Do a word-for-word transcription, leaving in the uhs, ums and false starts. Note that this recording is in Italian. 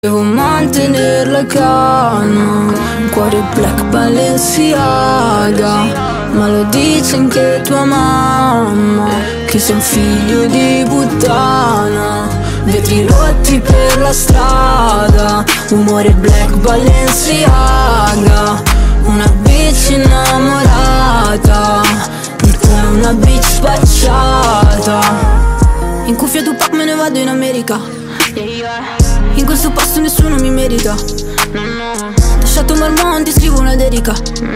Devo mantenerla calma, cuore black Balenciaga, ma lo dice anche tua mamma, che sei un figlio di puttana. Vetri rotti per la strada, umore black Balenciaga, una bitch innamorata, tu è una bitch spacciata. In cuffia Tupac me ne vado in America, in questo posto nessuno mi merita. Lasciato Marmon, ti scrivo una dedica.